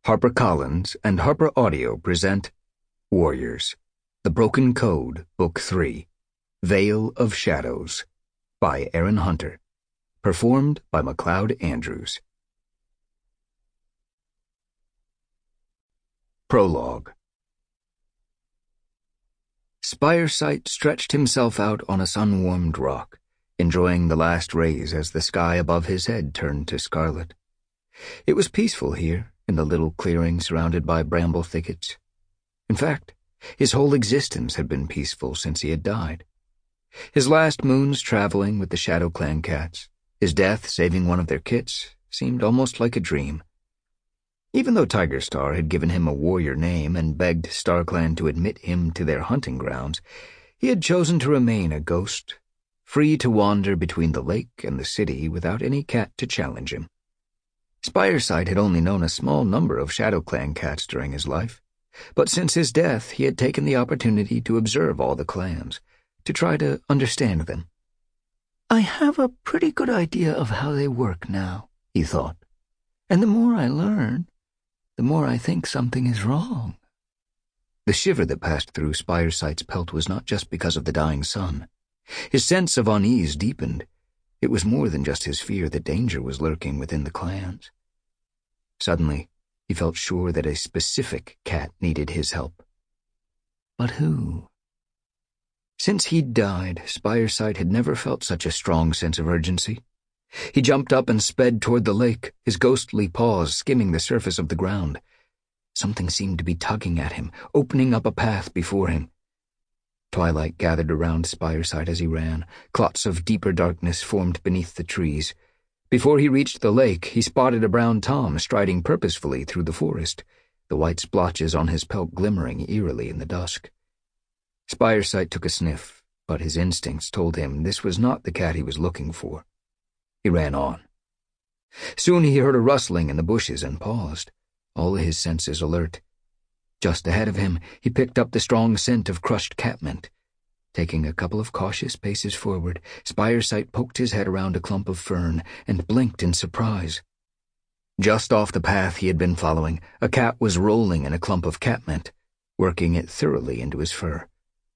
HarperCollins and Harper Audio present Warriors, The Broken Code, Book 3, Veil of Shadows, by Aaron Hunter, performed by MacLeod Andrews. Prologue. Spiresight stretched himself out on a sun-warmed rock, enjoying the last rays as the sky above his head turned to scarlet. It was peaceful here, in the little clearing surrounded by bramble thickets. In fact, his whole existence had been peaceful since he had died. His last moons traveling with the Shadow Clan cats, his death saving one of their kits, seemed almost like a dream. Even though Tiger Star had given him a warrior name and begged StarClan to admit him to their hunting grounds, he had chosen to remain a ghost, free to wander between the lake and the city without any cat to challenge him. Spiresight had only known a small number of Shadow Clan cats during his life, but since his death he had taken the opportunity to observe all the clans, to try to understand them. "I have a pretty good idea of how they work now," he thought, "and the more I learn, the more I think something is wrong." The shiver that passed through Spiresight's pelt was not just because of the dying sun. His sense of unease deepened. It was more than just his fear that danger was lurking within the clans. Suddenly, he felt sure that a specific cat needed his help. But who? Since he'd died, Spiresight had never felt such a strong sense of urgency. He jumped up and sped toward the lake, his ghostly paws skimming the surface of the ground. Something seemed to be tugging at him, opening up a path before him. Twilight gathered around Spiresight as he ran. Clots of deeper darkness formed beneath the trees. Before he reached the lake, he spotted a brown tom striding purposefully through the forest, the white splotches on his pelt glimmering eerily in the dusk. Spiresight took a sniff, but his instincts told him this was not the cat he was looking for. He ran on. Soon he heard a rustling in the bushes and paused, all his senses alert. Just ahead of him, he picked up the strong scent of crushed catmint. Taking a couple of cautious paces forward, Spiresight poked his head around a clump of fern and blinked in surprise. Just off the path he had been following, a cat was rolling in a clump of catmint, working it thoroughly into his fur.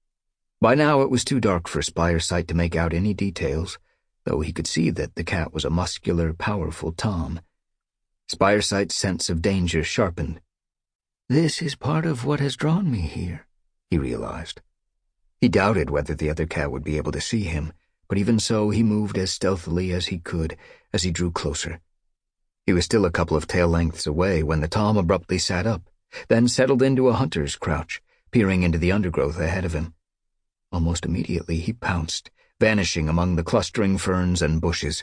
By now it was too dark for Spiresight to make out any details, though he could see that the cat was a muscular, powerful tom. Spiresight's sense of danger sharpened. "This is part of what has drawn me here," he realized. He doubted whether the other cat would be able to see him, but even so he moved as stealthily as he could as he drew closer. He was still a couple of tail lengths away when the tom abruptly sat up, then settled into a hunter's crouch, peering into the undergrowth ahead of him. Almost immediately he pounced, vanishing among the clustering ferns and bushes.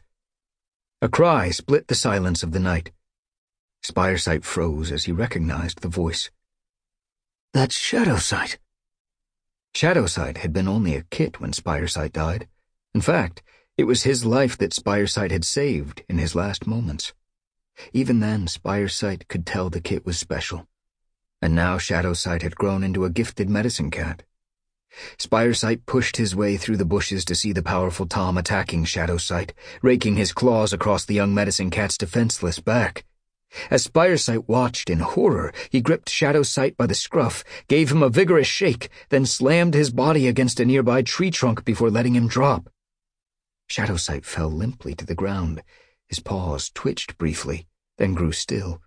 A cry split the silence of the night. Spiresight froze as he recognized the voice. "That's Shadowsight." Shadowsight had been only a kit when Spiresight died. In fact, it was his life that Spiresight had saved in his last moments. Even then, Spiresight could tell the kit was special. And now Shadowsight had grown into a gifted medicine cat. Spiresight pushed his way through the bushes to see the powerful tom attacking Shadowsight, raking his claws across the young medicine cat's defenseless back. As Spiresight watched in horror, he gripped Shadowsight by the scruff, gave him a vigorous shake, then slammed his body against a nearby tree trunk before letting him drop. Shadowsight fell limply to the ground. His paws twitched briefly, then grew still.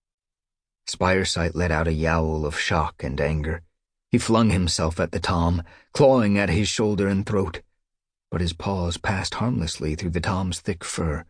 Spiresight let out a yowl of shock and anger. He flung himself at the tom, clawing at his shoulder and throat, but his paws passed harmlessly through the tom's thick fur.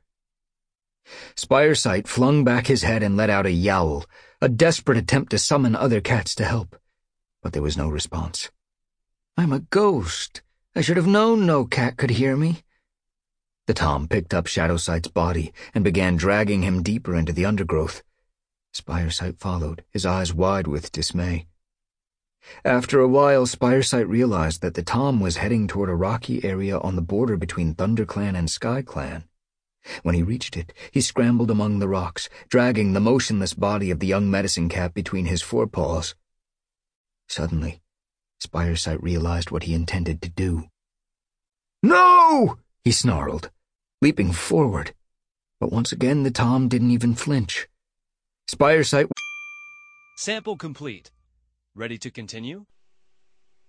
Spiresight flung back his head and let out a yowl, a desperate attempt to summon other cats to help, but there was no response. "I'm a ghost. I should have known no cat could hear me." The tom picked up Shadowsight's body and began dragging him deeper into the undergrowth. Spiresight followed, his eyes wide with dismay. After a while, Spiresight realized that the tom was heading toward a rocky area on the border between ThunderClan and SkyClan. When he reached it, he scrambled among the rocks, dragging the motionless body of the young medicine cat between his forepaws. Suddenly, Spiresight realized what he intended to do. "No!" he snarled, leaping forward. But once again the tom didn't even flinch. Spiresight Sample complete. Ready to continue?